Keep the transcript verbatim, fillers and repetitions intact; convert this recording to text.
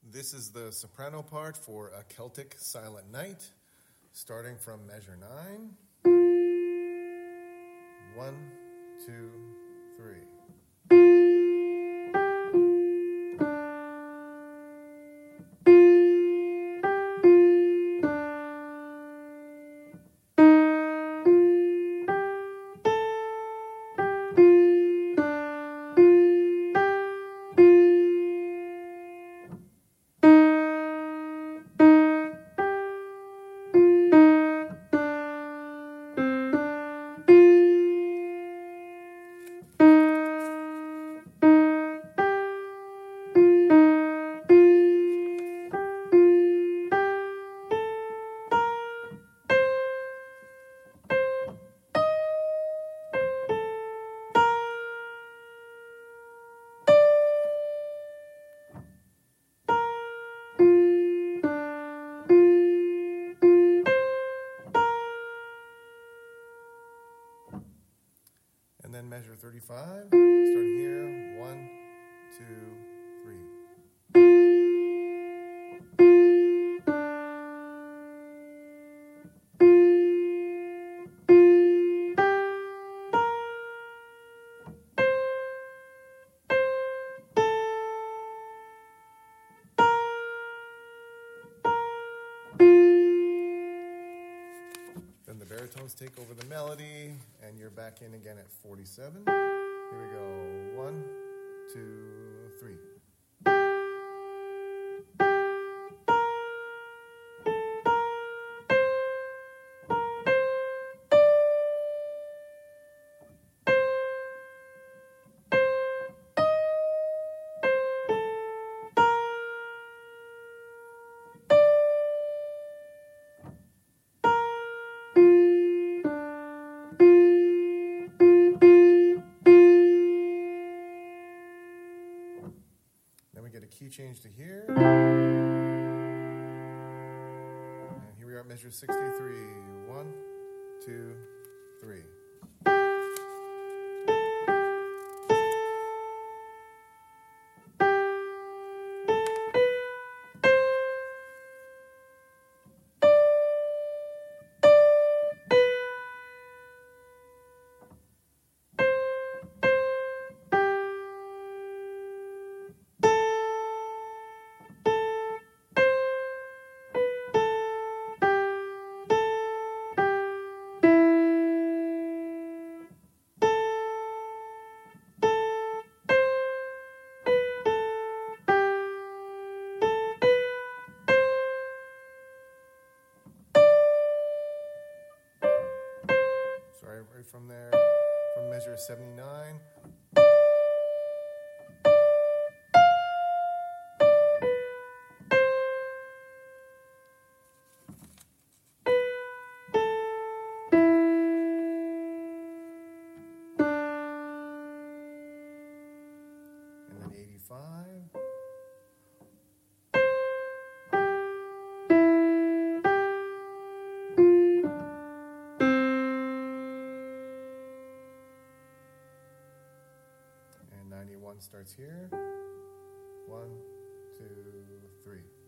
This is the soprano part for A Celtic Silent Night, starting from measure nine. One, two, three. And then measure thirty-five, starting here, one, two, three. Then the baritones take over the melody, and you're back in again at forty-seven. Here we go. One, two, three. Then we get a key change to here. And here we are at measure sixty-three. One, two, three. Sorry, right from there, from measure seventy-nine. And then eighty-five. ninety-one starts here. One, two, three.